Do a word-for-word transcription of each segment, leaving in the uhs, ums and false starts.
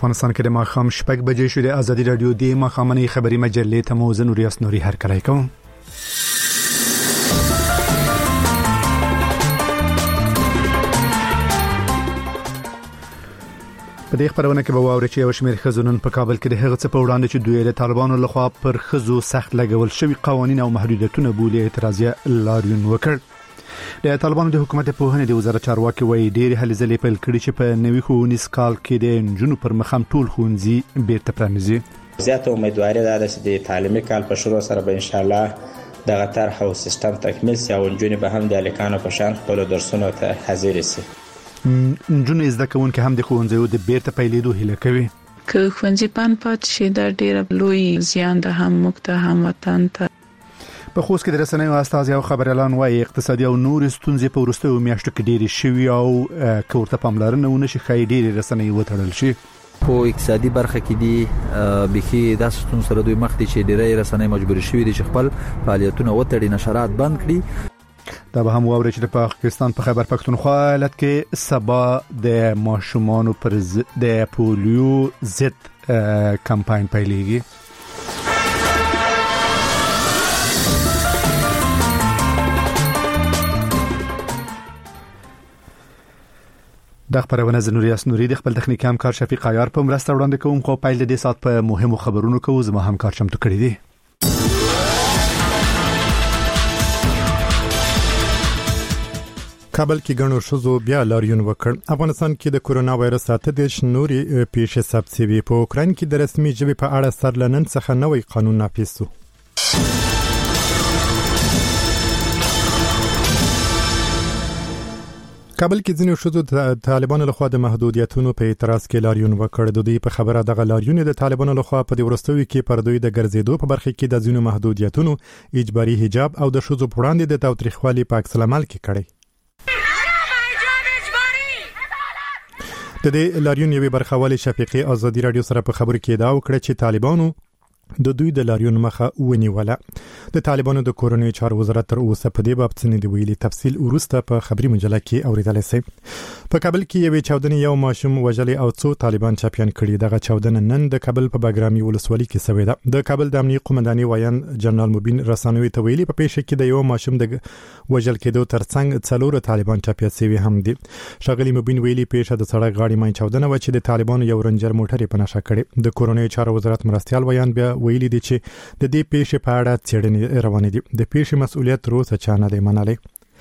افغانستان کې د ماښام شپږ بجې شوې. د ازادي رادیو د ماښامنۍ خبري مجلې ته مو زه نوریاس نوري هرکلی کوم. په دې خبرونه کې به واورئ چې یو شمېر ښځو نن په کابل کې د هغه څه په وړاندې چې دوی د طالبانو لخوا پر ښځو سخت لګول شوي قوانین او محدودیتونه بولي اعتراضیه لاریون وکړ. د طالبانو د حکومت په پوهنې د وزارت چارواکي وایي ډېرې هلې ځلې پیل کړي چې په نوي ښوونیز کال کې د نجونو پر مخ هم ټول ښوونځي بیرته پرانیزي. زیاته امیدواري ده چې د تعلیمي کال په شروع سره به ان شاء الله دغه طرح او سیستم تکمیل شي او نجونې به هم د الکانو په شان خپل درسونو ته حاضر شي. نجونې زده کوونکي هم د ښوونځیو د بیرته پیلېدو هیله کوي. که ښوونځي بند پاتې شي دا ډېر لوی زیان ده هم موږ ته هم وطن ته. په خوست کې د رسنیو استازي او خبريالان وايي اقتصادي او نور ستونزې په وروستیو میاشتو کې ډېرې شوي او کورته پاملرنه ونشي خای ډېرې رسنۍ وتړل شي. په اقتصادي برخه کې دي بخي د ستون سره دوی مخ دي چې ډېرې رسنۍ مجبور شوي دي چې خپل فعالیتونه وتړي نشرات بند کړي. دا به هم واوري چې د پاکستان په خیبر پختونخوا ایالت کې سبا د ماشومانو پر د پولیو ضد کمپاین پیلېږي. د خبرونه زنوریاس نوري د خپل تخنیکی همکار شفیق عیار په مرسته وړاندې کوم. خو پیل د دې سات په مهمو خبرونو کوو. زما همکار چمتو کړی دی. کابل کې ګڼو ښځو بیا لاریون وکړ. افغانستان کې د کورونا وایرس اته دیش نوري پیښې ثبت شوې. په اوکرين کې د رسمي ژبې په اړه سرلنن څخه نوې قانون نافذ شو. کابل کې ځینې ښځو د طالبانو لخوا د محدودیتونو په اعتراض کې لاریون وکړ. د دوی په خبره دغه لاریون د طالبانو لخوا په ورستوي کې پر دوی د ګرځېدو په برخه کې د ځینو محدودیتونو اجباري حجاب او د ښځو په وړاندې د تاوتریخوالي په عکس العمل کې کړی. د دې لاریون یوې برخوالي شفیقي ازادي رادیو سره په خبرو کې دا وکړه چې طالبانو د دوی د لاریون مخه ونیوله. د طالبانو د کورونی چارو وزارت تر اوسه په دې باب څه نه دی ویلي. تفصیل ورسته په خبري مجله کې اوریدل شي. په کابل کې یوې چاودنې یو ماشوم وژلې او څو طالبان چاپیان کړي. دغه چاودنه نن د کابل په باګرامي ولسوالۍ کې شوې ده. د کابل د امنیت قومنداني وایان جنرال مبین رسانوي ته ویلي په پیښه کې د یو ماشوم د وژل کېدو ترڅنګ څلور طالبان چاپیان شوي هم دي. شغلی مبین ویلي پیښه د سړک غاړې مې چاودنه و چې د طالبانو یو رنجر موټر په نشه کړي. د کورونی چارو وزارت مرستيال وایان بیا ویلي دي چې د دې پیښې په اړه څېړنې روانې دي. د پیښې مسؤلیت روسه چانه دی منلې.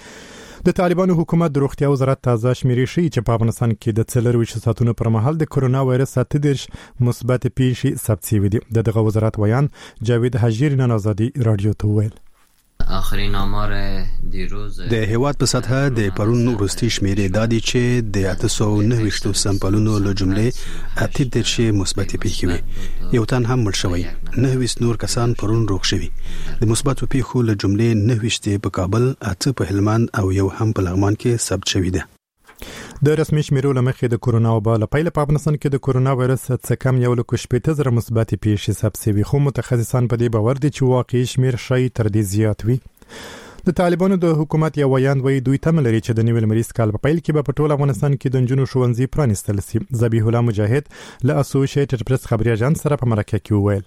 د طالبانو حکومت د روغتیا وزارت تازه شمیرې شي چې په افغانستان کې د څلورویشت ساعتونو پر مهال د کورونا وایرس اته دیش مثبت پیښې ثبت شوې دي. دغه وزارت وایان جاوید حجیر نن ازادي رادیو ته ویل آخرین آمار دیروز د هیواد په سطحه د پرون وروستي شمیرې دادي چې د اته سوه او نهه ویشت سمپلونو له جملې اته دیش مثبت پیښې وي. یو تن هم مړ شوی. نهه ویشت نور کسان پرون روغ شوي. د مثبت پیښو له جملې نهه ویشت په کابل، اته په هلمند او یو هم په لغمان کې ثبت شوی دی. د رسمي شمیرو لمخې د کورونا وبا له پیل په افغانستان کې د کورونا وایرس څخه کم یو لک شپږ زره مثبت پیښې ثبت شوي. خو متخصصان په دې باور دي چې واقعي شمیر شي تر دې زیات وي. د طالبانو د حکومت یو ویان وایي دوی تم لري چې د نوي لمریز کال په پیل کې به په ټول افغانستان کې د نجونو ښوونځي پرانیستل شي. ذبیح الله مجاهد له اسوسییټډ پریس خبري اژانس سره په مرکه کې وویل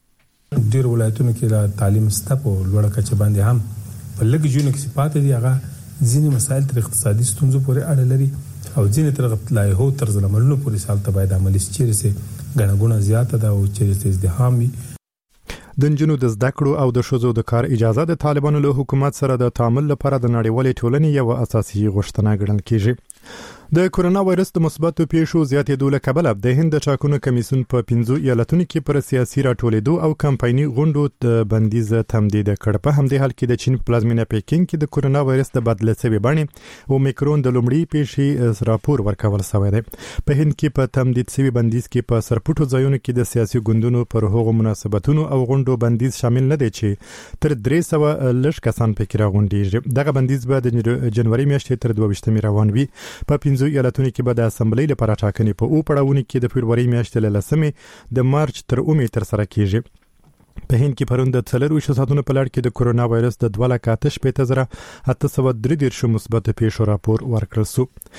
ډیر ولایتونو کې د تعلیم ستپ او لوړه کچه باندې هم په لږ ژوند کې صفات دي. هغه ځینې مسایل تر اقتصادي ستونزو پورې اړه لري او ځینې تر لایحو طرز عملونو پورې سالته باید عملي شي چې غنغونه زیاته ده او چې ازدحام وي. د نجونو د زده کړو او د ښځو د کار اجازه د طالبانو له حکومت سره د تعامل لپاره د نړیوالې ټولنې یو اساسي غوښتنه ګڼل کیږي. د کورونا وایرس د مثبتو پیښو زیاتېدو له کبله د هند د ټاکنو کمیسیون په پنځو ایالتونو کې پر سیاسي راټولېدو او کمپایني غونډو د بندیز تمدید کړ. په همدې حال کې د چین په پلازمینه پیکینګ کې د کورونا وایرس د بدله شوی بڼې او میکرون د لومړی پیښې راپور ورکول شوی دی. په هند کې په تمدید شوی بندیز کې په سرپټو ځایونو کې د سیاسي ګوندونو پر هغو مناسبتونو او غونډو بندیز شامل نه دی چې تر درې سوه لږ کسان پکې راغونډېږي. دغه بندیز به د جنوري میاشتې تر دوه ویشتمې روان وي. په پنځو ایالتونو کې به د اسمبلی لپاره ټاکنې په او پړاوونو کې د فبرवरी میاشتې له لسمې د مارچ تر اومې تر سره کیږي. په هند کې پرون د څلورویشت ساعتونو په لړ کې د کورونا وایرس د دوه لکه اته شپېته زره اته سوه درې دېرش مثبت پیښو راپور ورکړل شو.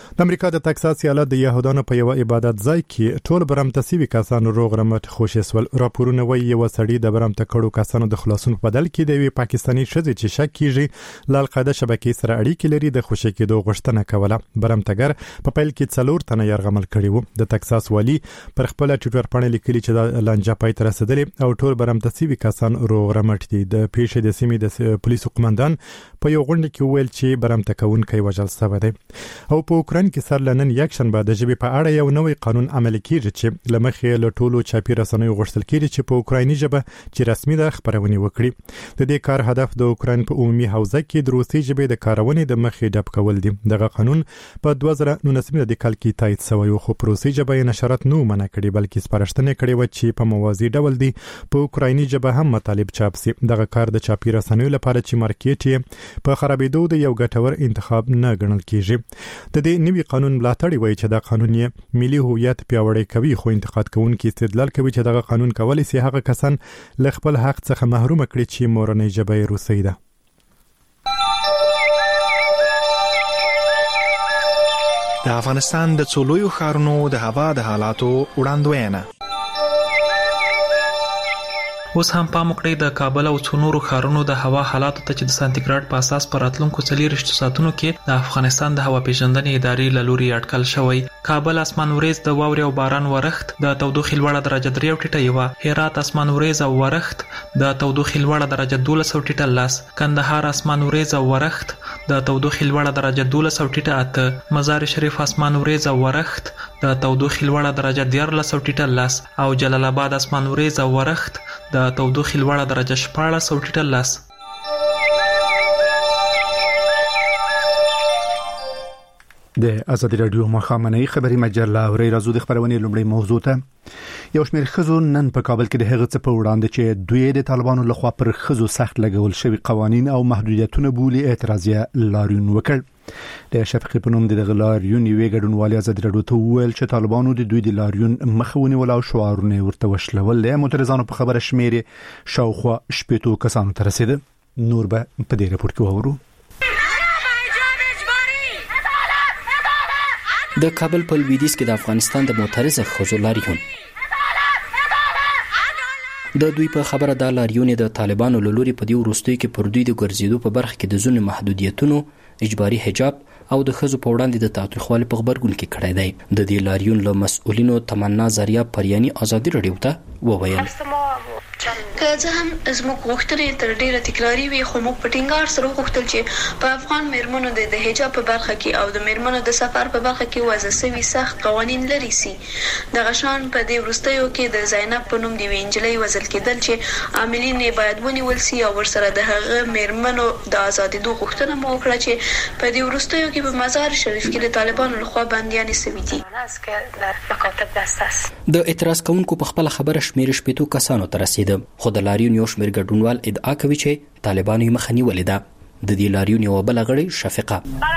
د امریکا د تکساس ایالت د يهودانو په یو عبادت ځای کې ټول برمته سوي کسانو روغ رمټ خوشیسول. راپورونه وایي یو سړی د برمته کړو کسانو د خلاصون په بدل کې د یو پاکستانی شذ چې شک کیږي ل القاعده شبکې سره اړیکې لري د خوشی کېدو غوښتنه کوله. برمتګر په پیل کې څلور تنه يرغمل کړي وو. د تکساس والی پر خپل ټویټر باندې لیکلي چې د لانجه پای ته رسیدلې او ټول برمته سوي کسان روغ رمټ دي. د پیښې د سیمې د پولیسو قومندان په یو غونډه کې ویل چې برمته کوونکی وژل شوی دی. او په اوکران کې سر لنن یک شنبه د ژبې په اړه یو نوې قانون عملي کیږي چې لمخې له ټولو چاپی رسنیو غوښتل کیږي چې په اوکرایني ژبه چې رسمي د خبرونه وکړي. د دې کار هدف د اوکراین په عمومي حوزه کې د روسي ژبې د کارونې د مخې ډب کول دي. دغه قانون په دوه زره نولس د کال کې تایید شوی خو په روسي ژبه یې نشرات نه منع کړي بلکې سپارښتنه کړې و چې په موازي ډول دي په اوکرایني ژبه هم مطالب چاپ شي. دغه کار د چاپی رسنیو لپاره چې مارکیټ یې په خرابېدو د یو ګټور انتخاب نه ګڼل کیږي. د دې نوي قانون ملاتړ وایي چې دا قانون یې ملي هویت پیاوړی کوي خو انتقاد کوونکي استدلال کوي چې دغه قانون کولای شي هغه کسان له خپل حق څخه محروم کړي چې مورنۍ ژبه یې روسي ده. د افغانستان د څولویو ښارونو د هوا د حالاتو وړاندوینه. اوس هم پام وکړئ د کابل او څو نورو ښارونو د هوا حالاتو ته چې د سانتیګراډ په اساس پر راتلونکو څلوېښتو ساعتونو کې د افغانستان د هوا پیژندنې ادارې له لوري اټکل شوی. کابل اسمان وریځ د واورې او باران ورښت د تودوخې لوړه درجه درې او ټیټه یوه. هرات اسمان وریځ او ورښت د تودوخې لوړه درجه دولس او ټیټه لس. کندهار اسمان وریځ او ورښت د تودوخې لوړه درجه دولس او ټیټه اته. مزار شریف اسمان وریځ او ورښت د تودوخې لوړه درجه دیارلس او ټیټه لس. او جلال آباد اسمان وریځ او ورښت د تودوخې لوړه درجه شپاړس او ټیټه لس. د ازادي رادیو مخامنۍ خبري مجله اوري راځو د خبرونې لومړی موضوع ته. یو شمېر ښځو نن په کابل کې د هغه څه په وړاندې چې دوی د طالبانو لخوا پر ښځو سخت لګول شوی قوانين او محدودیتونه بولي اعتراضیه لاریون وکړ. د شفقې په نوم د لاریون یوې ګډونوالي ازادي رادیو ته ویل چې طالبانو د دوی د لاریون مخاوني ولا شعارونه ورته وشلول. له معترضانو په خبره شمیرې شاوخوا شپږ کسانو ته رسیده. نور به په دې راپور کې وورو. د کابل په لویدیځ کې د افغانستان د معترضه ښځو لاریون. د دوی په خبره دا لاریون د طالبانو له لوري په دې وروستیو کې پر دوی د ګرځېدو په برخه کې د ځینو محدودیتونو، اجباري حجاب او د ښځو په وړاندې د تاوتریخوالي په غبرګون کې کړی دی. د دې لاریون له مسؤلینو تمنا زریا پریانی ازادي رادیو ته وویل که څه هم زموږ غوښتنې تر ډیره تکراري وي خو موږ په ټینګار سره غوښتل چې په افغان میرمنو د حجاب په برخه کې او د میرمنو د سفر په برخه کې وضع شوي سخت قوانین لري سي. د غشان په دې وروستیو کې د زینب په نوم د وینجلۍ وزل کېدل چې عاملین یې باید ونیول سي او ورسره د هغه میرمنو د ازادېدو غوښتنه مو وکړه چې په دې وروستیو کې په مزار شریف کې د طالبانو لخوا بندیانې شوي دي. د اعتراض کوونکو په خپل خبره شمېر شپږ کسانو ته رسیده خو د لاریون یو شمېر ګډونوال ادعا کوي چې طالبانو یې مخه نیولې ده. د دې لاریون یو بل غړي شفقه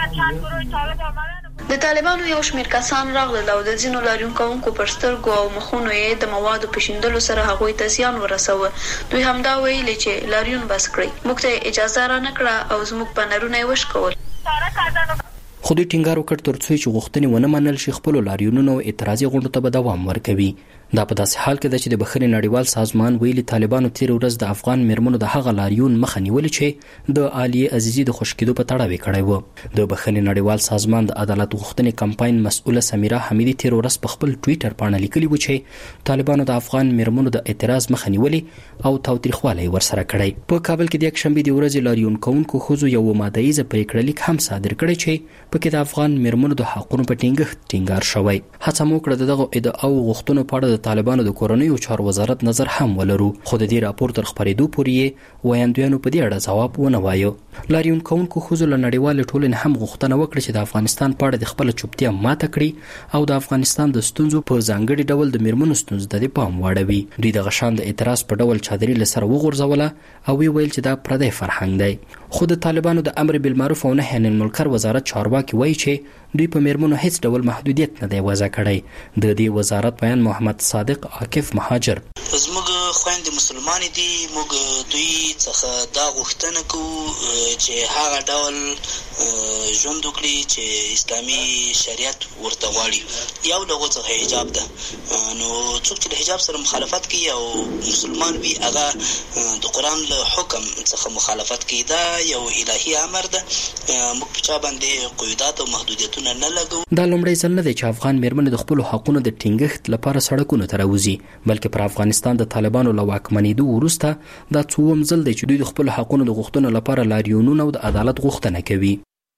د طالبانو یو شمېر کسان راغلل او د ځینو لاریون کوونکو پر سترګو او مخونو یې د موادو په شیندلو سره هغوی ته زیان ورسوه. دوی همدا ویلي چې لاریون بس کړئ، موږ ته اجازه را نه کړه او زموږ بنرونه یې وشکول. خو دوی ټینګار وکړ تر څو چې غوښتنې ونه منل شي خپل لاریونونو او اعتراضي غونډو ته به دوام ورکوي. دا په داسې حال کې ده چې د بخښنې نړیوال سازمان ویلي طالبانو تیر ورځ د افغان میرمنو د هغه لاریون مخه نیولې چې د عالیه عزیزي د خوش کېدو په تړاو کړی و. د بخښنې نړیوال سازمان د عدالت غوښتنې کمپاین مسؤله سمیرا حمیدي تیر ورځ په خپل ټویټر باندې لیکلي و چې طالبانو د افغان میرمنو د اعتراض مخه نیولې او تاوتریخوالی ورسره کړی. په کابل کې د یکشنبې د ورځې لاریون کوونکو ښځو یو مادهیزه پریکړه لیک هم صادر کړی چې پکې د افغان میرمنو د حقونو په ټینګښت ټینګار شوی. هڅه مو وکړه دغه ادعاو غوښتنو په اړه د طالبانو د کورنۍ او چارو وزارت نظر هم ولرو خو د دې راپور تر خبرېدو پورې ویاندویانو په دې اړه ځواب ونه وایو. لاریون کوونکو ښځو له نړیوالې ټولنې هم غوښتنه وکړه چې د افغانستان په اړه د خپل چوپتیا ماته کړي او د افغانستان د ستونزو په ځانګړي ډول د میرمنو ستونزو ته پام واړوي. دوی د غشان د اعتراض په ډول چادري له سره وغورځوله او وی ویل چې دا پردی فرهنګ دی. خو د طالبانو د امر بالمعروف او نهي عن المنکر وزارت چارواکي وایي چې دوی په میرمنو هیڅ ډول محدودیت نه دی وضع کړی. د دې وزارت بیان محمد صادق عاکف مهاجر: زموږ خويندې مسلمان دي، موږ دوی څخه دا غوښتنه کوو چې هغه ډول ژوند وکړي چې اسلامي شریعت ورته غواړي. یو له څه حجاب ده، نو څوک چې حجاب سره مخالفت کوي او مسلمان وي هغه د قران له حکم څخه مخالفت کوي. دا یو الهي امر ده، موږ په چا باندې قیودات او محدودیتونه نه لګو. دا لومړی ځل نه دی چې افغان میرمنې د خپل حقوقو د ټینګښت لپاره سړکونو ته راوځي، بلکې پر افغانستان د طالبانو له واکمنېدو وروسته دا څوم ځل دی چې دوی د خپل حقوقو د غوښتنو لپاره لاریونونه او د عدالت غوښتنه کوي.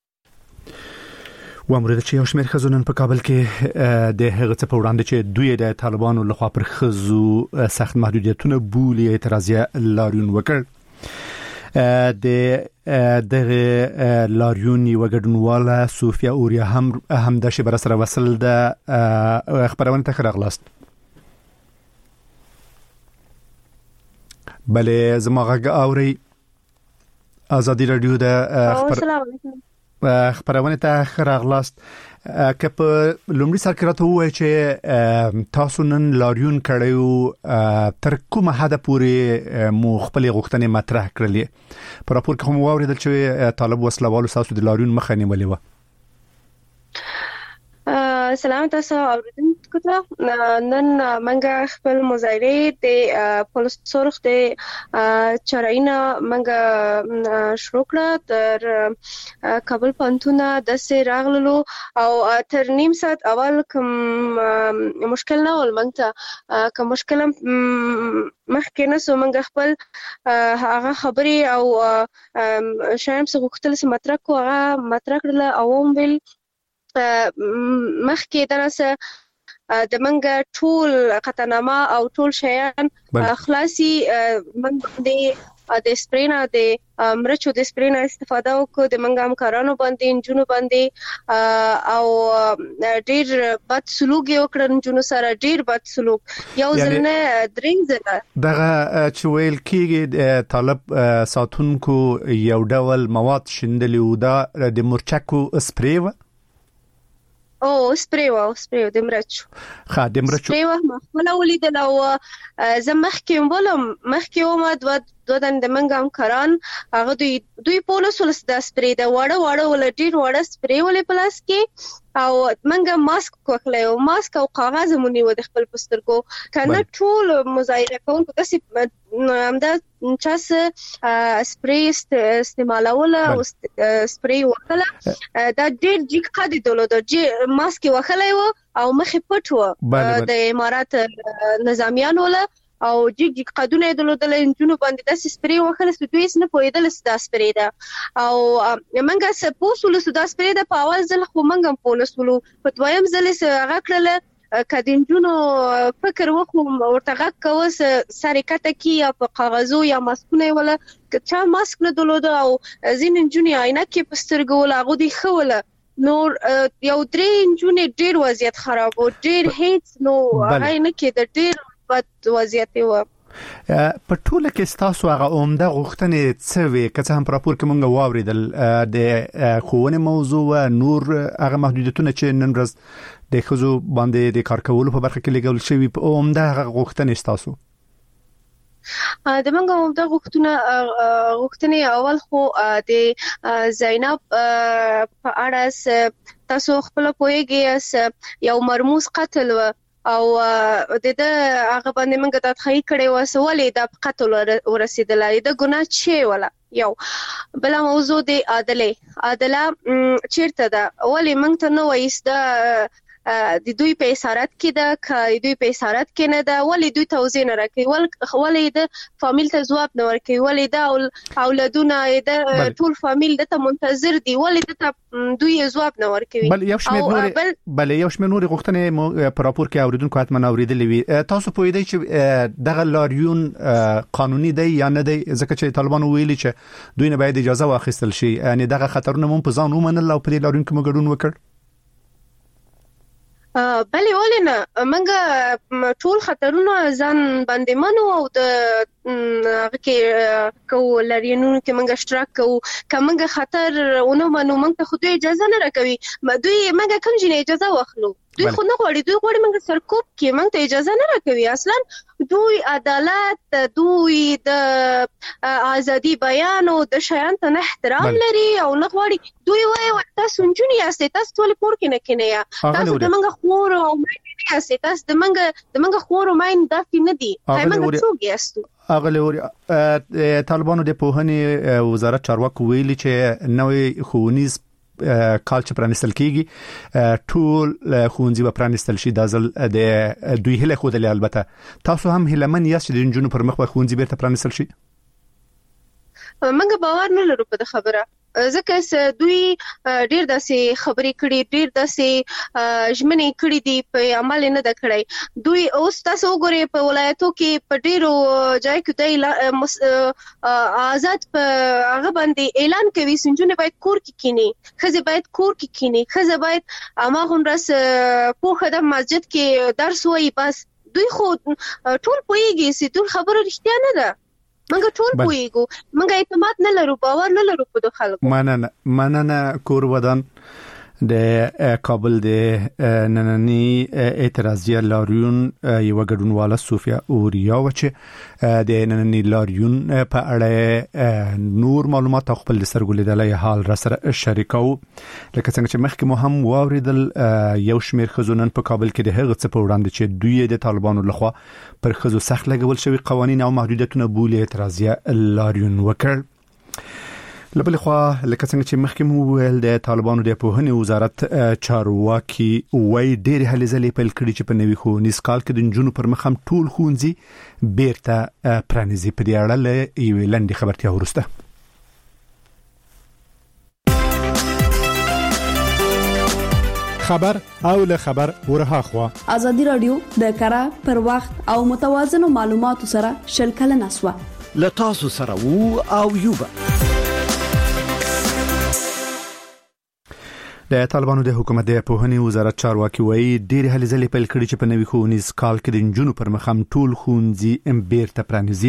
وامره چې یو شمېر ښځو نن په کابل کې د هغه څه په وړاندې چې دوی د طالبانو لخوا پر ښځو سخت محدودیتونه بولي اعتراضیه لاریون وکړ. د دغه لاریون یو ګډونواله صوفیا اوریا هم هم د شبر سره وصل د خبرونه ته راغلاست. بله زموږ اوري ازادي رادیو د خبرونه ته راغلاست. که په لومړي سر کې راته وایي چې تاسو نن لاریون کړیو، تر کومه حد پورې مو خپل غوښتنې مطرح کړلې؟ په راپور کې هم واوریدل چې طالب وسلوالو تاسو د لاریون مخه نیولې و. سلام تاسو اوریدونکو ته. نن منګه خپل مظاهره د پولیس سرخ د چراینا منګه شروع کړه تر کابل پانتونه د سه راغلو او تر نیم ساعت اول کوم مشکل نه ول. منګه کوم مشکل مخکې نه سو منګه خپل هغه خبري او شایم څه غوښتل سم مطرح کو هغه مطرح کړل او ویل مخکې دنسه د منګه ټول قطعنامه او ټول شیان خلاصي منګه د د سپرینا د مرچو د سپرینا استفاده وکړو د منګه همکارانو باندې جنونو باندې او ډیر بد سلوک یو کړن جنونو سره ډیر بد سلوک یو ځنه درې ځله دغه چې ویل کېږي طالب ساتونکو یو ډول مواد شندلی و دا د مرچکو سپری و او سپری و سپری د مرچو ښه د مرچو سپری و مخمله ولیدل او زمخ کې ولم مخ کې ومه دوه دودن د منګم کران هغه دوی دوی پولیس ولس د سپری د وړه وړه ول ډیر وړه سپری ولې پلاس کې او منګه ماسک کوخلې او ماسک او کاغذ مونږ و د خپل پسترګو کنه ټول مظاهره کوونکو داسې همدا چاس سپری استعمالول او سپری وکړه دا ډیر جګ قدي دلو د ماسک وکړلې او مخې پټ و د امارات نظامیانو له او جګ جګ قدونه دلودل انجونو باندې د سپری وکړل دوی نه پویدل د سپری دا او منګه سپوسول د سپری د پاول ځل خو منګم پولیسولو په دویم ځل هغه کړل کدینجونو فکر وخو ورته کوس سریکته کی یا په کاغذو یا ماسکونه ولا چا ماسک نه دلود او زین انجونی عینه کې پسترګو لاغو دی خوله نور یو درې انجونی ډیر وضعیت خراب او ډیر هیڅ نو هغه نه کې د ډیر بد وضعیت و. په ټوله کې تاسو هغه عمده غوښتنې څه وي که څه هم په راپور کې مونږ واوریدل د ښوونې موضوع و نور هغه محدودیتونه چې نن ورځ د ښځو باندې د کار کولو په برخه کې لګول شوي په عمده هغه غوښتنې تاسو د منګه عمده غوښتنه غوښتنې اول خو د زینب په اړه تاسو خپل پوهیږئ یو مرموز قتل و او د د هغه باندې موږ د تخی کړي وسولې د قتل ورسېدلای د ګناه چي ولا یو بل موضوع د عادله عادله چیرته ده ولی موږ ته نو وایست د دوی په اسارت کې ده ک دوی په اسارت کې نه ده ولی دوی توزیع نه راکوي ول ولی د فامیل ته جواب نه ورکوي ولی د اولادونه د ټول فامیل د ته منتظر دي ولی د دوی جواب نه ورکوي بل یو شمېر نور بل یو شمېر نور غوښتنې په راپور کې اوریدونکو حتما اوریدلې وي تاسو په دې چې دغه لاریون قانوني دی یا نه دی ځکه چې طالبان ویلي چې دوی نه باید اجازه واخیستل شي یعنی دغه خطرونه مون په ځان ومنل او په دې لاریون کې موږ ګډون وکړ بلې ولې نه منګه ټول خطرونه ځان باندې منو او د هغه کې کو لاریونونو کې منګه اشتراک کوو کومه خطر ونه منو منګه خو دوی اجازه نه راکوي دوی منګه کوم جنې اجازه واخلو دوی خو نه غواړي دوی غواړي منګه سرکوب کې منګه اجازه نه راکوي اصلا دوی عدالت دوی د ازادي بیان او د شیان ته احترام لري او نه غواړي دوی وایي تاسو نجونی یاست تاسو ټول پور کې نه کینیا تاسو د منګه خور او مې یاست تاسو د منګه د منګه خور او مې دافي نه دي منګه څوک یاستو اغلوري طالبانو د پوهنې وزارت چارواکو ویلي چې نوې ښوونیز کال چې پرانستل کیږي ټول ښوونځي به پرانستل شي د ځل د دوی هله خو د البته تاسو هم هله من یاست د جنونو پر مخ به ښوونځي بیرته پرانستل شي منګه باور نه لرو په خبره ځکه چې دوی ډیر داسې خبرې کړي ډیر داسې ژمنې کړي دي په عمل نه د کړی دوی اوس تاسو وګورئ په ولایتو کې په ډیرو ځای کې د آزاد په هغه باندې اعلان کوي سنجونه باید کور کې کینی خزه باید کور کې کینی خزه باید اما هم راس په خدای مسجد کې درس وایي بس دوی خو ټول پويږي چې ټول خبره رښتیا نه ده منګه ټول پويګو منګه اعتماد نه لرو باور نه لرو په خلکو مننه مننه کور ودان د کابل د نننی اعتراضیه لاریون یو ګډونواله صوفیا اوریا و چې د نننی لاریون په اړه نور معلومات خپل سرګولیدلې حال را سره شریکو لکه څنګه چې مخکې مو هم واوریدل یو شمیر خزونن په کابل کې د هغه څه په وړاندې چې دوی د طالبانو لخوا پر خزو سخت لګول شوی قوانين او محدودیتونه بولي اعتراضیه لاریون وکړ لبل خو لکه څنګه چې مخکې مو ویل د طالبانو د پوهنې وزارت چارواکي وای ډېر هلې ځلې په کړي چې په نوي ښوونیز کال کې د جنونو پر مخ هم ټول ښوونځي بیرته پرانیزي په دې اړه له یوې لنډې خبرتیا وروسته خبر او له خبر ورها خوا ازادي رادیو د کارا پر وخت او متوازن معلوماتو سره شلکل نسوه له تاسو سره وو او یوبا د طالبانو د حکومت د پوهنې وزارت چارواکي وایي ډېر هلې ځلې پیل کړي چې په نوي ښوونیز کال کې د جنونو پر مخ هم ټول ښوونځي بیرته پرانیزي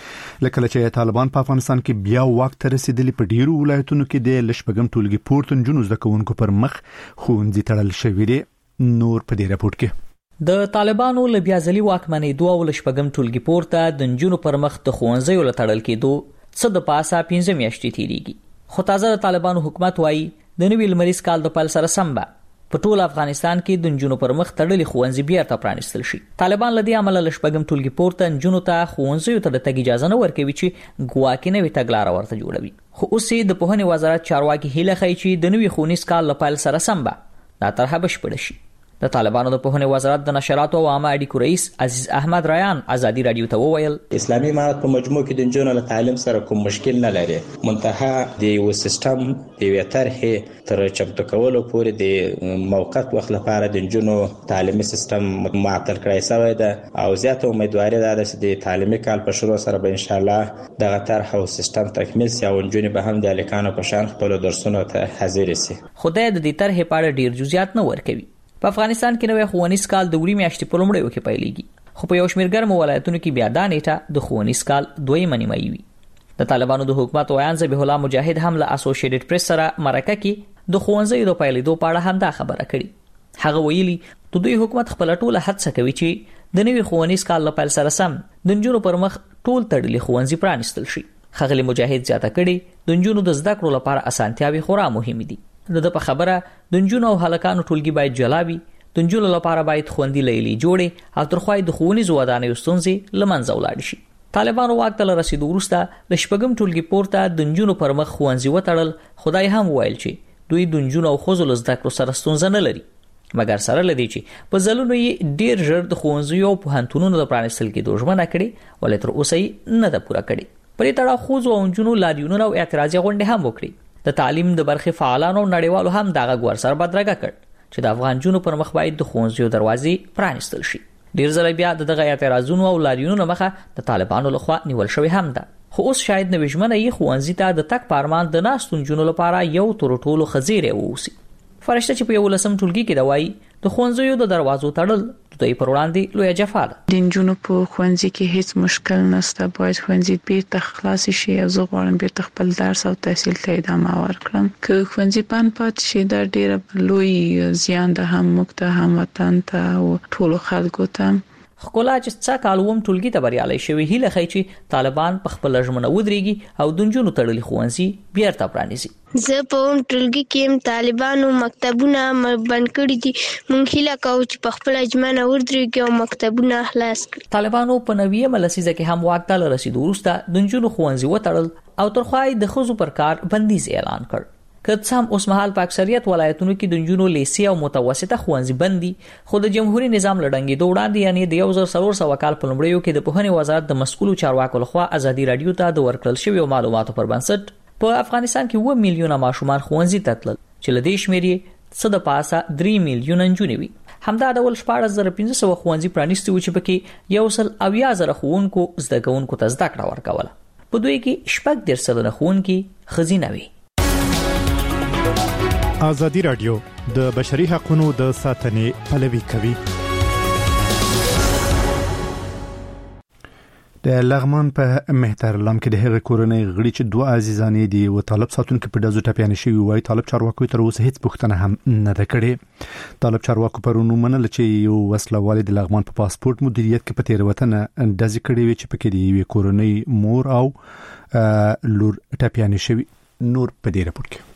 لکه چې طالبان په افغانستان کې بیا وخت رسیدلی په ډیرو ولایتونو کې د لشپګم ټولګي پورته جنونو زده کوونکو پر مخ ښوونځي تړل شوی دي نور په دې راپورټ کې د طالبانو له بیا ځلې واکمنۍ دوه ولشپګم ټولګي پورته د جنونو پر مخ د ښوونځیو لټړل کېدو څه د پاسه پنځه میاشتې تیریږي خو تازه د طالبانو حکومت وایي د نوي لمریز کال د پیل سره سم به په ټول افغانستان کې د جنونو پر مخ تړلي ښوونځي بیرته پرانیستل شي طالبان لدی عمل لشپګم ټولګي پورته جنونو ته ښوونځیو ته د تګ اجازه نه ورکوي چې ګواکې نه وي تګلار ورته جوړوي خو اوس د پوهنې وزارت چارواکي هیله کوي چې د نوي ښوونیز کال د پیل سره سم به دا طرحه بشپړ شي د طالبانو د پوهنې وزارت د نشراتو او عامه اړیکو رئیس عزیز احمد ریان ازادي رادیو ته وویل اسلامي امارت په مجموع کې د جنونو له تعلیم سره کوم مشکل نه لري منتها د یو سیستم د یو طرحې تر چمتو کولو پورې د موقت وخت لپاره د جنونو تعلیمي سیستم معطل کړای شوی ده او زیاته امیدواري ده چې د تعلیمي کال په شروع سره به ان شاء الله دغه طرح او سیستم تکمیل شي او جنونو به هم د الکانو په شان خپل درسونو ته حاضر شي خدای د دې طرحې په اړه ډیر جزئیات نه ورکوي په افغانستان کې نوې ښوونیز کال د وړي میاشتې په لومړیو کې پیلېږي خو په یو شمېر ګرمو ولایتونو کې بیا دا نیټه د ښوونیز کال دویمه نیمایي وي د طالبانو د حکومت ویان ذبیح الله مجاهد هم له اسوسییټډ پریس سره مرکه کې د ښوونځیو د پیلېدو په اړه هم دا خبره کړې هغه ویلي د دوی حکومت خپل ټوله هڅه کوي چې د نوي ښوونیز کال له پیل سره سم د نجونو پر مخ ټول تړلي ښوونځي پرانیستل شي ښاغلي مجاهد زیاته کړې د نجونو د زده کړو لپاره اسانتیاوې خورا مهمې دي د په خبره د نجونو او هلکانو ټولګي باید جلا وي د نجونو لپاره باید خوندي لیلي جوړي او ترخوای د ښوونیزو ودانیو ستونزې له منځه ولاړ شي طالبانو واک ته رسیدو وروسته د شپږم ټولګي پورته د نجونو پر مخ ښوونځي وتړل خدای هم ویل چې دوی د نجونو او ښځو له زده کړو سره ستونزه نه لري مګر سره لدی چې په ځلونو یې ډیر ژر د ښوونځیو او پوهنتونونو د پرانیستل کېدو ژمنه کړې ولې تر اوسه یې نه ده پوره کړې په دې تړاو ښځو او نجونو لاریونونه او اعتراضي غونډې هم وکړي د تعلیم د برخې فعالانو نړیوالو هم دغه ګور سر بدرګه کړ چې د افغان جنونو پر مخ باید د ښوونځیو دروازې پرانیستل شي ډیر ځله بیا دغه اعتراضونو او لاریونونو مخه د طالبانو لخوا نیول شوی هم ده خو اوس شاید نوې ژمنه یې ښوونځي ته د تک پارمان د ناستون جنونو لپاره یو تر ټولو خزیره ووسی فرشته چې په یو لسم ټولګي کې د وایي د ښوونځیو د دروازو تړل د دوی پر وړاندې لویه جفا ده. د نجونو په ښوونځي کې هیڅ مشکل نشته، باید ښوونځي بیرته خلاص شي او زه غواړم بیرته خپل درس او تحصیل ته ادامه ورکړم. که ښوونځي بند پاتې شي دا ډېر لوی زیان ده، هم موږ ته، هم وطن ته او ټولو خلکو ته. ښکلا چې څه کال اووم ټولګي ته بریالی شوی هیله ښیي چې طالبان په خپله ژمنه ودرېږي او د نجونو تړلي ښوونځي بیرته پرانیزي. زه په اووم ټولګي کې طالبانو مکتبونه بند کړي دي. موږ هیله کوو چې په خپله ژمنه ودرېږي او مکتبونه خلاص کړي. طالبانو په نویمه لسیزه کې هم واک ته له رسېدو وروسته د نجونو ښوونځي وتړل او تر خوا یې د ښځو پر کار بندیز اعلان کړ. که څه هم اوس مهال په اکثریت ولایتونو کې د نجونو لیسې او متوسطه ښوونځي بند دي، خو د جمهوریت نظام له ړنګېدو وړاندې یعنې د یو زر څلور سوه کال په لومړیو کې د پوهنې وزارت د مسؤلو چارواکو لخوا ازادي راډیو ته د ورکړل شویو معلوماتو پر بنسټ په افغانستان کې اووه میلیونه ماشومان ښوونځي ته تلل چې له دې شمېر یې څه د پاسه درې میلیونه نجونې وي. همدا ډول شپاړس زره پنځه سوه ښوونځي پرانیستي وو چې پکې یو سل اویا زره ښوونکو زده کوونکو ته زده کړه ورکوله. په دوی کې شپږ دېرش سلنه ښوونکي ښځینه وي. ازادي راډیو د بشري حقوقو د ساتنې پلوي کوي. د لغمان په مهترلام کې د هغې کورنۍ غړي چې دوه عزیزان دي او طالب ساتونکو په ډزو ټپیانې شوي وایي طالب چارواکو تر اوسه هیڅ پوښتنه هم نه ده کړې. طالب چارواکو پرون ومنل چې یو وسله والي د لغمان په پاسپورت مدیریت کې په تېروتنه ډزې کړې وي چې پکې د یوې کورنۍ مور او لور ټپیانې شوي. نور په دې راپور کې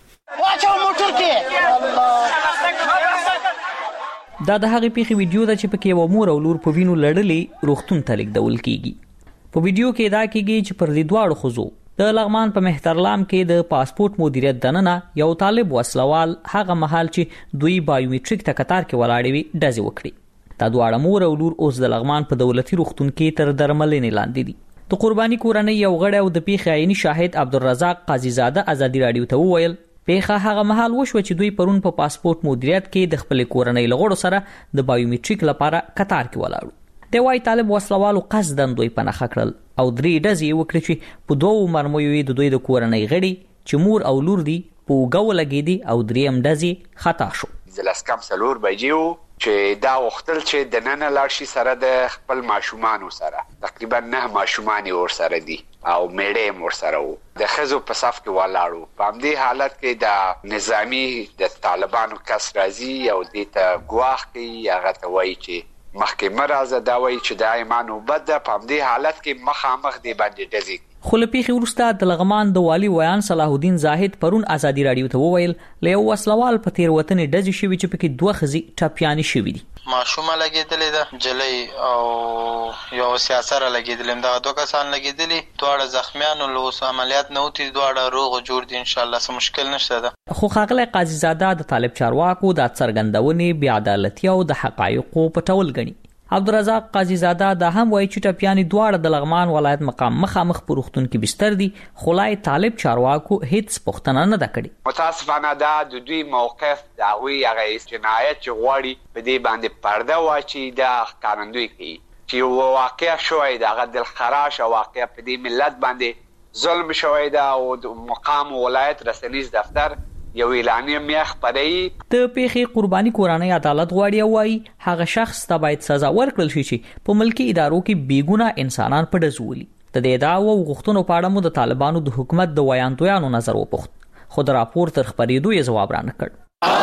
دا د هغې پیښې ویډیو ده چې پکې یوه مور او لور په وینو لړلې روغتون ته لیږدول کیږي. په ویډیو کې دا کیږي چې پر دې دواړو ښځو د لغمان په مهترلام کې د پاسپورت مدیریت دننه یو طالب وسلوال هغه مهال چې دوی بایومټریک ته کتار کې ولاړې وي ډزې وکړي. دا دواړه مور او لور اوس د لغمان په دولتي روغتون کې تر درملنې لاندې دي. د قرباني کورنۍ یو غړی او د پیښې عیني شاهد عبدالرزاق قاضي زاده ازادي راډیو ته وویل پیښه هغه مهال وشوه چې دوی پرون په پا پاسپورت مدیریت کې د خپلې کورنۍ له غړو سره د بایومټریک لپاره کتار کې ولاړو. دی وایي طالب وسلوالو قصداً دوی په نښه کړل او درې ډزې یې وکړې چې په دوو مرمیو یې د دوی د کورنۍ غړي چې مور او لور دي په اوږه ولګېدې او درېیم ډزې خطا شو. د لس کم څلور بجې وو چې دا غوښتل چې د ننه لاړ شي سره د خپل ماشومانو سره. تقریبا نه ماشومان یې ورسره دي او میړه یې ورسره وو. د ښځو په صف کې ولاړو. په همدې حالت کې د نظامي د طالبانو کس راځي او دې ته ګواښ کوي، هغه ته وایي چې مخکې مه راځه، دا وایي چې دا ایمان وبد ده. په همدې حالت کې مخامخ دې باندې ډزې. خو له پیښې وروسته د لغمان د والي ویان صلاح الدین زاهد پرون ازادي راډیو ته وویل له یو وسلوال په تېروتنې ډزې شوي چې پکې دوه ښځې ټپیانې شوي دي. ماشومه لګېدلې ده، جلۍ او یو سیاسره لګېدلې، دغه دوه کسان لګېدلي، دواړه زخمیان او اوس عملیات نه وتي، دواړه روغ جوړ دي، انشاءالله څه مشکل نشته ده. خو ښاغلی قاضي زاده د طالب چارواکو د څرګندونې بې عدالتي او د حقایقو پټول ګڼي. عبدالرزاق قاضي زاده دا هم وایي چې ټپیانې دواړه د لغمان ولایت مقام مخامخ په روغتون کې بستر دي، خو لا طالب چارواکو هیڅ پوښتنه نه ده کړې. متاسفانه دا د دوی موقف د هغوی هغه جنایت چې غواړي په دې باندې پرده واچي دا ښکارندوی کوي چې یو واقع شوی د هغه دلخراش او واقع په دې ملت باندې ظلم شوی ده او د مقام ولایت رسنیز دفتر یو اعلانیه میخ پدې د پیښې قرباني کورنۍ عدالت غواړي او وايي هغه شخص ته باید سزا ورکړل شي چې په ملکی ادارو کې بیګونه انسانان په ډزولي. د دې ادعا او غوښتنو په اړه مو د طالبانو د حکومت د ویاندویانو نظر وپوښت، خو د راپور تر خبرېدو یې ځواب رانه کړ.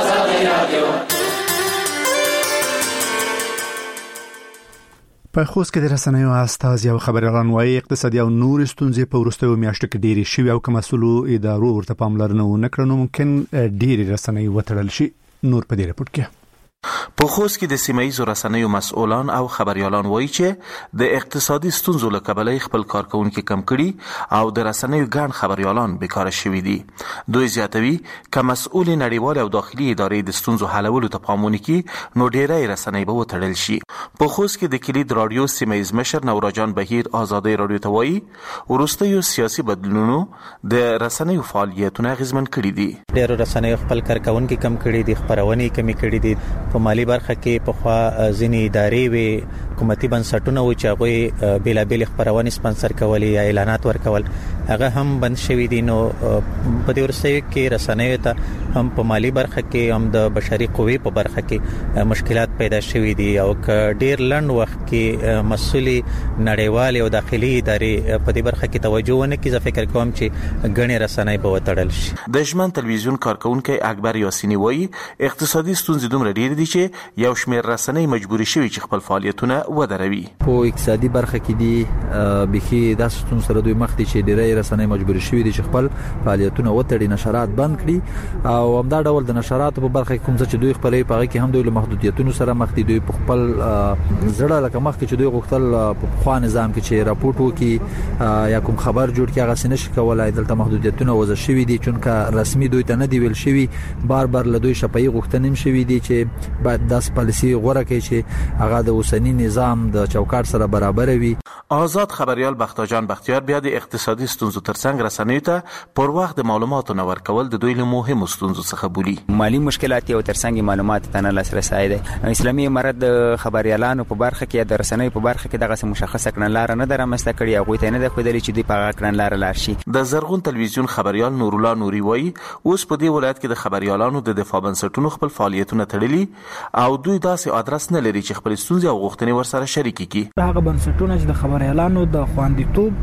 په خوست کې د رسنیو استازي او خبريالان وايي اقتصادي او نور ستونزې په وروستیو میاشتو کې ډېرې شوي او که مسؤلو ادارو ورته پاملرنه ونه کړي نو ممکن ډېرې رسنۍ وتړل شي. نور په دې راپور کې په خوست کې د سیمایي رسنیو مسؤلان او خبريالان وایي چې د اقتصادي ستونزو له کبله خپل کارکونکو کم کړي او د رسنیو ګڼ خبريالان بیکاره شوي دي. دوی زیاتوي که مسؤل نړیوال او داخلي ادارې د ستونزو حلولو ته پام ونه کړي نو ډېرې رسنۍ به وتړل شي. په خوست کې د کلید رادیو سیمایي مشر نوراجان بهیر آزادي رادیو ته وایي ورستیو سیاسي بدلونونو د رسنیو فعالیتونه اغیزمن کړي دي. ډېر رسنیو خپل کارکونکو کم کړي دي، خبرونه کمی کړي دي. په مالی برخه کې په خوا ځینې ادارې وي حکومتي بنسټونه و چې هغه بیلابل خبرونه سپانسر کولې یا اعلانات ورکول هغه هم بند شوي دي. نو په دې ورسې کې رسنیو ته هم په مالی برخه کې هم د بشري قوې په برخه کې مشکلات پیدا شوي دي او ک ډیر لنډ وخت کې مسولي نړیوال او داخلي ادارې په دې برخه کې توجه ونه کړي. زه فکر کوم چې غني رسنۍ به وتړل شي. د ژمن تلویزیون کارکونکو اکبر یاسینی وایي اقتصادي ستونزې دومره ډېرې دي چې یو شمېر رسنۍ مجبوري شوي چې خپل فعالیتونه ودروي. په اقتصادي برخه کې دي بخي د ستونزو سره دوی مخ دي چې ډېرې رسنۍ مجبوري شوي دي چې خپل فعالیتونه وتړي، نشرات بند کړي او همدا ډول د نشراتو په برخه کې کوم څه چې دوی خپلې پاره کې هم دوی له محدودیتونو سره مخ دي. دوی په خپل زړه لکه مخ کې چې دوی غوښتل په خوا نظام کې چې راپورټ وکړي یا کوم خبر جوړ کړي هغه سینه شکولای دلته محدودیتونه وضع شوي دي چونکه رسمي دوی ته نه دی ویل شوي. بار بار له دوی شپایي غوښتنې شوي دي چې باید داس پالیسي غوړه کړي چې هغه د اوسنی نظام د چوکاټ سره برابر وي. آزاد خبريال بختیار بختیار بیا د اقتصادي ستونزو ترڅنګ رسنیو ته پر وخت د معلوماتو نه ورکول د دوی له مهمو ستونزو څخه بولي. مالی مشکلات او ترڅنګ معلومات ته نه لاسرسي دي. اسلامي امارت د خبريالانو په برخه کې د رسنیو په برخه کې دغه مشخصه کړنلار نه درمسته کړي او ته نه د خودلی چې دی په کړنلار لار شي. د زرغون تلویزیون خبريال نور الله نوري وایي اوس په دې ولایت کې د خبريالانو د دفاع بنسټونو خپل فعالیتونه تړلي او دوی داسې ادرس نه لري چې خپل ستونزې او غوښتنې ورسره شریک کړي. هغه بنسټونه چې د خبريالانو د خواندیتوب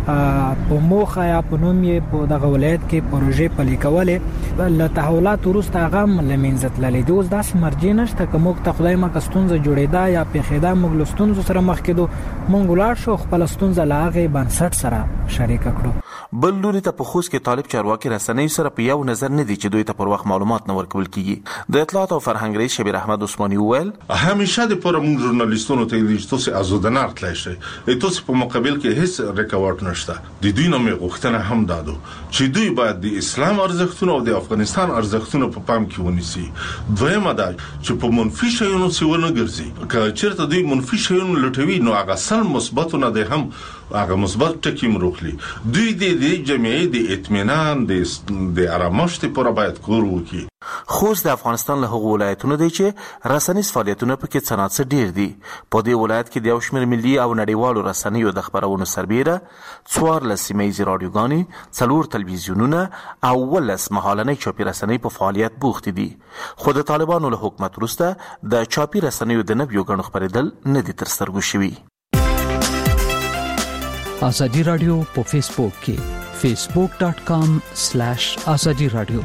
په موخه یا په نوم یې په دغه ولایت کې پروژې پلي کولې له تحولات وروسته هغه لمنځه تللې دي. اوس داسې مرجع نشته که موږ ته خدای مکه ستونزه جوړېدا یا پیښېدا موږ له ستونزو سره مخ کېدو موږ ولاړ شو خپل ستونزه له هغې بنسټ سره شریکه کړو. بل لوري ته په خوست کې طالب چارواکي رسنۍ سره په یو نظر نه دي چې دوی ته پر وخت معلومات نه ورکول کیږي. د اطلاعات او فرهنګ رئیس شبیر احمد عثماني وویل همیشه د پر موږ ژورنالیستانو ته ویل چې تاسو ازادانه تللی شئ، تاسو په مقابل کې هیڅ ریکارډ نشته. د دوی نوم غوښتنه هم دادو چې دوی باید د اسلام ارزښتونه او د افغانستان ارزښتونه په پام کې ونیسي. دویمه دا چې په منفي شیونو سیونه ګرځي، که چیرته دوی منفي شیونه لټوي نو هغه سل مثبتونه ده هم هغه مثبت ټکي مروخلي. دوی د جمعیت د اطمینان د آرامښت لپاره باید کار وکړي. خوست د افغانستان له هغو ولایتونو دی چې رسنیز فعالیتونه پکې څنګه ډیر دي. په دې ولایت کې د یو شمېر ملي او نړیوالو رسنیو د خبرونو سربیره څوارلس سیمه‌ییزې راډیوګانې، څلور تلویزیونونه او ولس مهالنۍ چاپي رسنۍ په فعالیت بوخت دي. خو د طالبانو له حکومت وروسته د چاپي رسنیو د نویو ګڼو خبرېدل نه دي تر سترګو شوي. ازادي رادیو په فیسبوک کې facebook dot com slash azadi radio.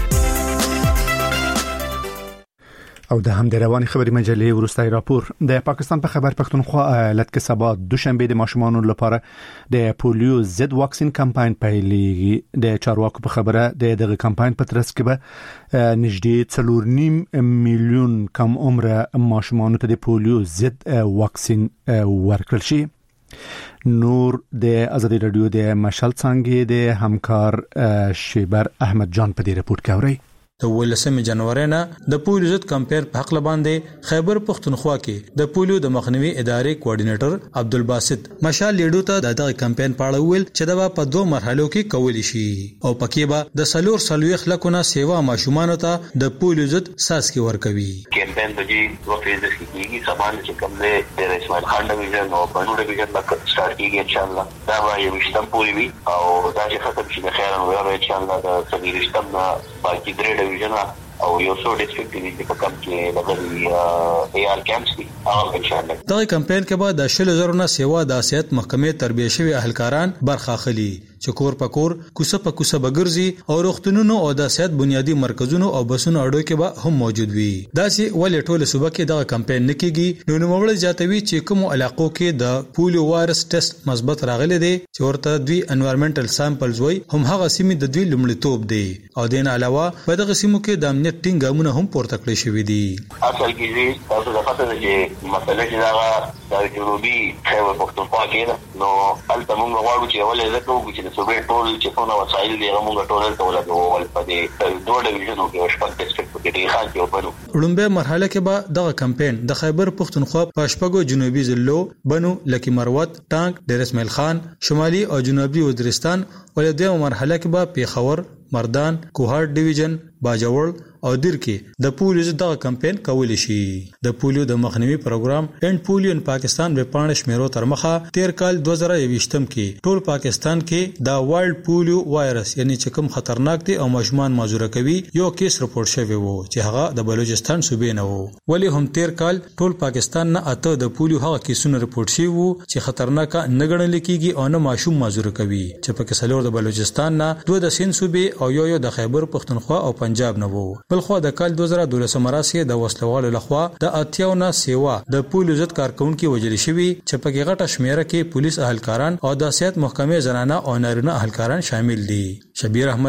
او د هم د رواني خبري مجلې ورستای راپور د پاکستان په خبر پښتونخوا ایالت کې سبا دوشنبه د ماشومانو لپاره د پولیو ضد واکسین کمپاین پیلېږي. د چارواکو په خبره د دغه کمپاین په ترڅ کې به نږدې څلور نیم میلیون کم عمره ماشومانو ته د پولیو ضد واکسین ورکړل شي. نور د ازادي رادیو د مشال څنګه د همکار شیبر احمد جان په دې رپورت کې اوري. د ولسمې جنوري نه د پولیو ضد کمپاین په حق باندې خیبر پښتونخوا کې د پولیو د مخنیوي ادارې کوارډینیټر عبدالباسط مشال لیډو ته دغه کمپاین په اړه ویل چې دا په دوه مرحلو کې کولی شي او پکې به د سلور سلوي خلکونه سیوا ماشومان ته د پولیو ضد ساسکي ورکوي. کمپاین د جی دوه فیز کې سامان چې کوم له د اسماعیل خان ډیویژن او بنو ډیویژن تک سٹارټ کیږي ان شاء الله. دا به یو شتم پوری وي او دا چې ختم شي د خیر او ان شاء الله د سړي شتم باقي درې او یو څو ډیسټریکټ دي په کوم کې د ای آر کیمپس دي او ان شاء الله دا کمپاین کې به د شل زرونه سیوا د اسیت محکمې تربیه شوی اهلکاران برخه اخلي چې کور په کور کوسه په کوسه بګرځي او روغتونونو او د اسیت بنیادی مرکزونو او بسونو اړو کې به هم موجود وي. دا سي ولې ټول صوبه کې دا کمپاین نکېږي. نو نوموړ جاتوي چې کوم علاقو کې د پولیو وایرس ټیسټ مثبت راغلي دي چې ورته دوی انوایرنمنټل سامپلز وای هم هغه سیمې د دوی لومړیتوب دي او دین علاوه په دغه سیمو کې د امنیت ټینګامونه هم پورته کړی شوی دي. اصل کې تاسو د پته چې مسله چې دا د جنوبي خیبر پښتونخوا کې نو البته موږ غواړو چې اول ځکه وګورو چې د صوبې ټول چې څونه وسایل دي موږ ټول ته ولګو ول په دې دوه ډیویژنو کې شپږ ډیسټریکټ کې خان کې وپړو. لومبه مرحله کې به دغه کمپاین د خیبر پښتونخوا په شپږو جنوبي ضلعو بنو لکی مروت ټانک ډیر اسماعیل خان شمالي او جنوبي وزیرستان ولې د مرحله کې به پیښور مردان، کوهاټ ډیویژن، باجوړ او دیر کې د پولیو دغه کمپاین کول شي. د پولیو د مخنیوي پروګرام اینډ پولیو ان پاکستان به پانش شمیرو تر مخه تیر کال دوه زره یوویشتم کې ټول پاکستان کې دا ورلد پولیو وایرس یعنی چې کوم خطرناک دي او ماشومان مازوره کوي یو کیس رپورټ شوی وو چې هغه د بلوچستان صوبې نه وو. ولی هم تیر کال ټول پاکستان نه اته د پولیو هغه کیسونه رپورټ شوی وو چې خطرناک نه ګڼل کیږي او نه ماشوم مازوره کوي چې پکې څلور د بلوچستان نه دوه د سند صوبې او یو یو د خیبر پختونخوا او پنجاب نه وو. بلخو د کال دوه زره دولسم راسي د وسلوالو لخوا د اتیاونه سیوا د پولیو ضد کارکونکو وجل شوی چې په غټه شمیره کې پولیس اهلکاران او د سیاست محکمې زنانه او نارینه اهلکاران شامل دي. شبیر احمد